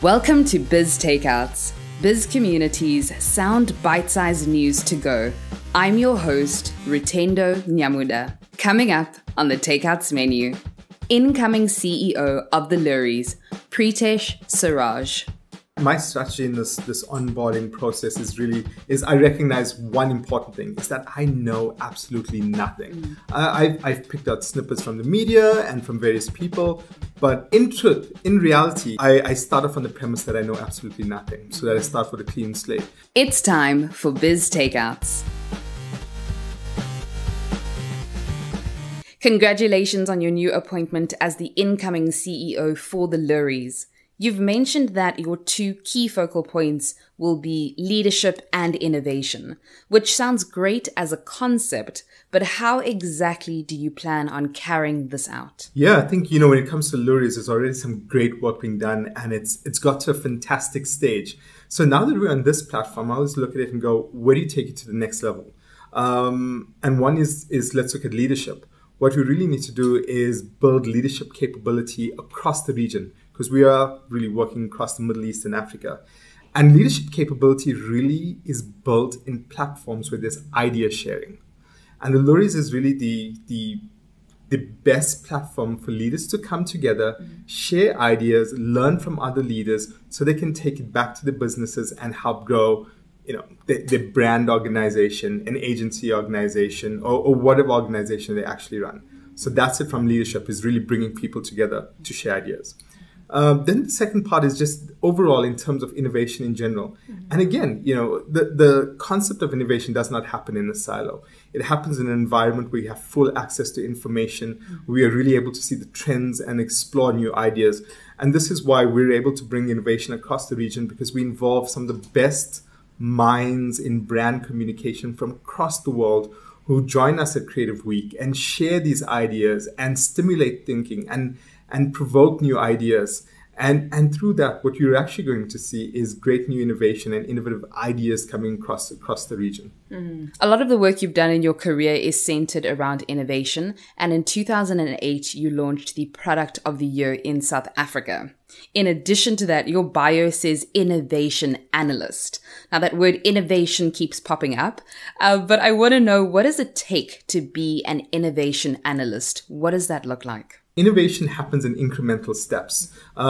Welcome to Biz Takeouts, Biz Community's sound bite-sized news to go. I'm your host, Rutendo Nyamuda. Coming up on the Takeouts menu, incoming CEO of the Luries, Pritesh Siraj. My strategy in this onboarding process is I recognize one important thing, is that I know absolutely nothing. I've picked out snippets from the media and from various people, but in truth, in reality, I start off on the premise that I know absolutely nothing, so that I start with a clean slate. It's time for Biz Takeouts. Congratulations on your new appointment as the incoming CEO for the Luries. You've mentioned that your two key focal points will be leadership and innovation, which sounds great as a concept, but how exactly do you plan on carrying this out? Yeah, I think, when it comes to Luries, there's already some great work being done, and it's got to a fantastic stage. So now that we're on this platform, I always look at it and go, where do you take it to the next level? And one is let's look at leadership. What we really need to do is build leadership capability across the region, because we are really working across the Middle East and Africa. And leadership capability really is built in platforms where there's idea sharing. And the Luries is really the best platform for leaders to come together, share ideas, learn from other leaders, so they can take it back to the businesses and help grow their brand organization, an agency organization, or whatever organization they actually run. So that's it from leadership, is really bringing people together to share ideas. Then the second part is just overall in terms of innovation in general. And again, the concept of innovation does not happen in a silo. It happens in an environment where you have full access to information. We are really able to see the trends and explore new ideas. And this is why we're able to bring innovation across the region, because we involve some of the best minds in brand communication from across the world who join us at Creative Week and share these ideas and stimulate thinking and provoke new ideas. And through that, what you're actually going to see is great new innovation and innovative ideas coming across the region. A lot of the work you've done in your career is centered around innovation. And in 2008, you launched the Product of the Year in South Africa. In addition to that, your bio says innovation analyst. Now that word innovation keeps popping up, but I want to know, what does it take to be an innovation analyst? What does that look like? Innovation happens in incremental steps.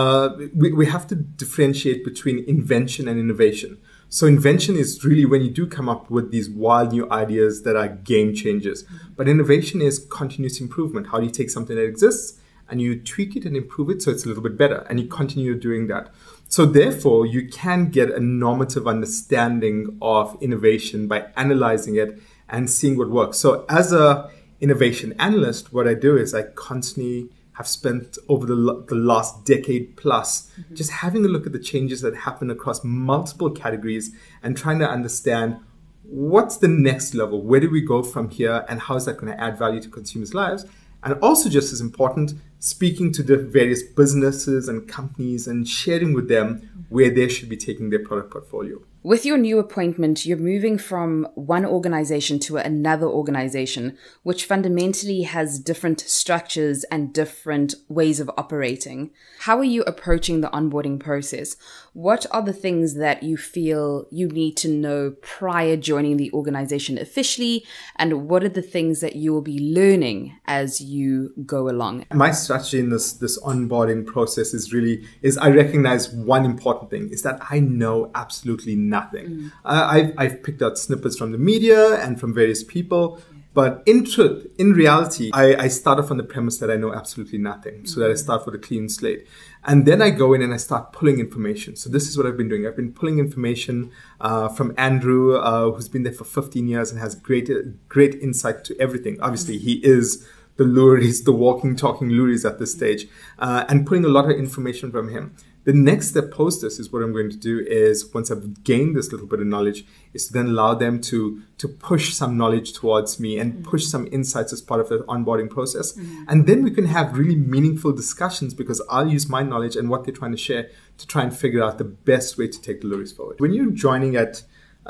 We have to differentiate between invention and innovation. So invention is really when you do come up with these wild new ideas that are game changers. But innovation is continuous improvement. How do you take something that exists and you tweak it and improve it so it's a little bit better, and you continue doing that? So therefore, you can get a normative understanding of innovation by analyzing it and seeing what works. So as a innovation analyst, what I do is I constantly have spent over the last decade plus just having a look at the changes that happen across multiple categories and trying to understand what's the next level, where do we go from here, and how is that going to add value to consumers' lives. And also, just as important, speaking to the various businesses and companies and sharing with them where they should be taking their product portfolio. With your new appointment, you're moving from one organization to another organization, which fundamentally has different structures and different ways of operating. How are you approaching the onboarding process? What are the things that you feel you need to know prior joining the organization officially? And what are the things that you will be learning as you go along? My strategy in this onboarding process is I recognize one important thing, is that I know absolutely nothing. I've picked out snippets from the media and from various people, but in truth, in reality, I start off on the premise that I know absolutely nothing, so that I start with a clean slate. And then I go in and I start pulling information. So this is what I've been doing. I've been pulling information from Andrew, who's been there for 15 years and has great insight to everything. Obviously, he is the Luries, the walking, talking Luries at this stage, and pulling a lot of information from him. The next step post this is what I'm going to do is, once I've gained this little bit of knowledge, is to then allow them to push some knowledge towards me and push some insights as part of the onboarding process. And then we can have really meaningful discussions, because I'll use my knowledge and what they're trying to share to try and figure out the best way to take the Luries forward. When you're joining at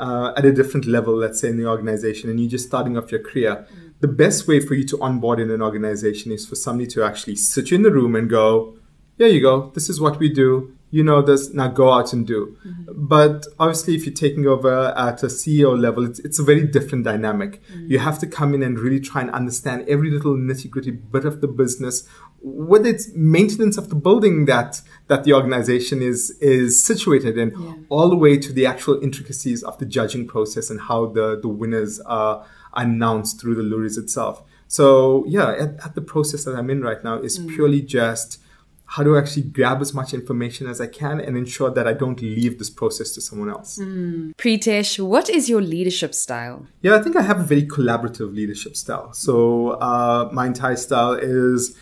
a different level, let's say in the organization, and you're just starting off your career, the best way for you to onboard in an organization is for somebody to actually sit you in the room and go, here you go, this is what we do. this, now go out and do. But obviously, if you're taking over at a CEO level, it's a very different dynamic. You have to come in and really try and understand every little nitty-gritty bit of the business, whether it's maintenance of the building that the organization is situated in, all the way to the actual intricacies of the judging process and how the winners are announced through the Loeries itself. So at the process that I'm in right now is purely just how do I actually grab as much information as I can and ensure that I don't leave this process to someone else. Pritesh, what is your leadership style? Yeah, I think I have a very collaborative leadership style. So my entire style is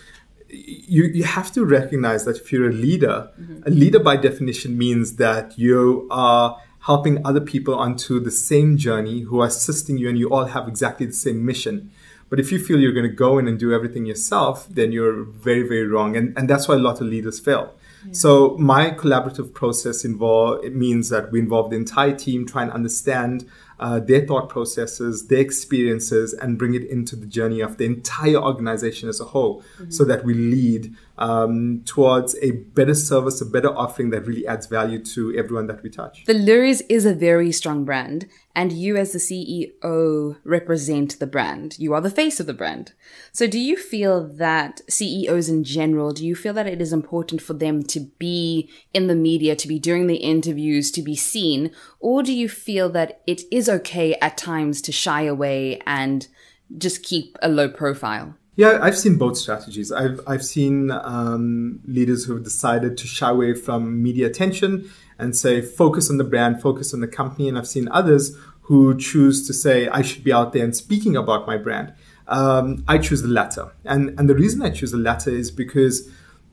you have to recognize that if you're a leader by definition means that you are helping other people onto the same journey who are assisting you, and you all have exactly the same mission. But if you feel you're going to go in and do everything yourself, then you're very, very wrong. And that's why a lot of leaders fail. So my collaborative process means that we involve the entire team, try and understand their thought processes, their experiences, and bring it into the journey of the entire organization as a whole, so that we lead towards a better service, a better offering that really adds value to everyone that we touch. The Loeries is a very strong brand, and you as the CEO represent the brand. You are the face of the brand. So do you feel that CEOs in general, do you feel that it is important for them to be in the media, to be doing the interviews, to be seen? Or do you feel that it is okay at times to shy away and just keep a low profile? Yeah, I've seen both strategies. I've seen leaders who have decided to shy away from media attention and say, focus on the brand, focus on the company. And I've seen others who choose to say, I should be out there and speaking about my brand. I choose the latter. And the reason I choose the latter is because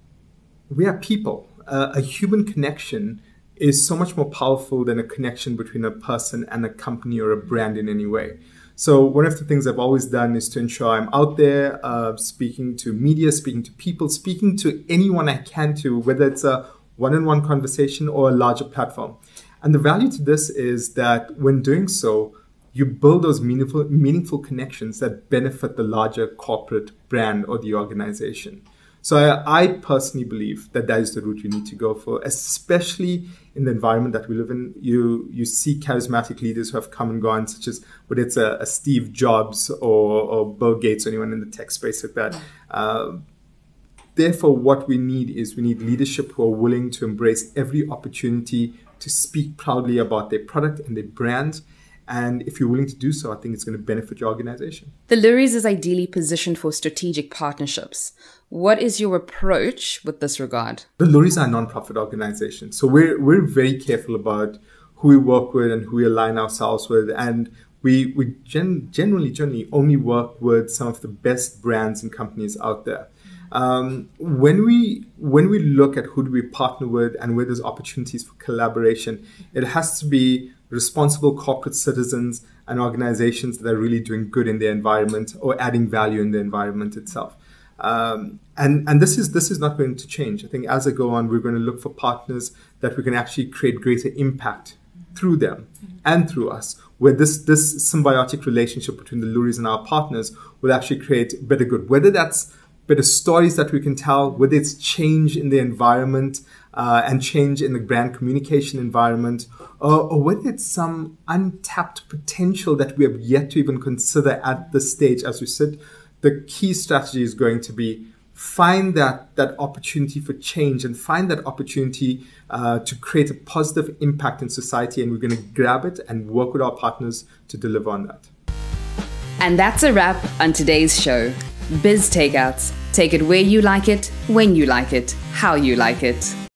we are people. A human connection is so much more powerful than a connection between a person and a company or a brand in any way. So one of the things I've always done is to ensure I'm out there speaking to media, speaking to people, speaking to anyone I can to, whether it's a one-on-one conversation or a larger platform. And the value to this is that when doing so, you build those meaningful connections that benefit the larger corporate brand or the organization. So I personally believe that is the route you need to go for, especially in the environment that we live in. You see charismatic leaders who have come and gone, such as whether it's a Steve Jobs or Bill Gates or anyone in the tech space like that. Therefore, what we need leadership who are willing to embrace every opportunity to speak proudly about their product and their brand. And if you're willing to do so, I think it's going to benefit your organization. The Loeries is ideally positioned for strategic partnerships. What is your approach with this regard? The Loeries are a non-profit organization. So we're very careful about who we work with and who we align ourselves with. And we generally only work with some of the best brands and companies out there. When we look at who do we partner with and where there's opportunities for collaboration, it has to be responsible corporate citizens and organizations that are really doing good in their environment or adding value in the environment itself. And this is not going to change. I think as I go on, we're going to look for partners that we can actually create greater impact through them and through us, where this symbiotic relationship between the Loeries and our partners will actually create better good, whether that's better stories that we can tell, whether it's change in the environment and change in the brand communication environment, or whether it's some untapped potential that we have yet to even consider at this stage as we sit. The key strategy is going to be find that opportunity for change and find that opportunity to create a positive impact in society, and we're going to grab it and work with our partners to deliver on that. And that's a wrap on today's show. Biz Takeouts. Take it where you like it, when you like it, how you like it.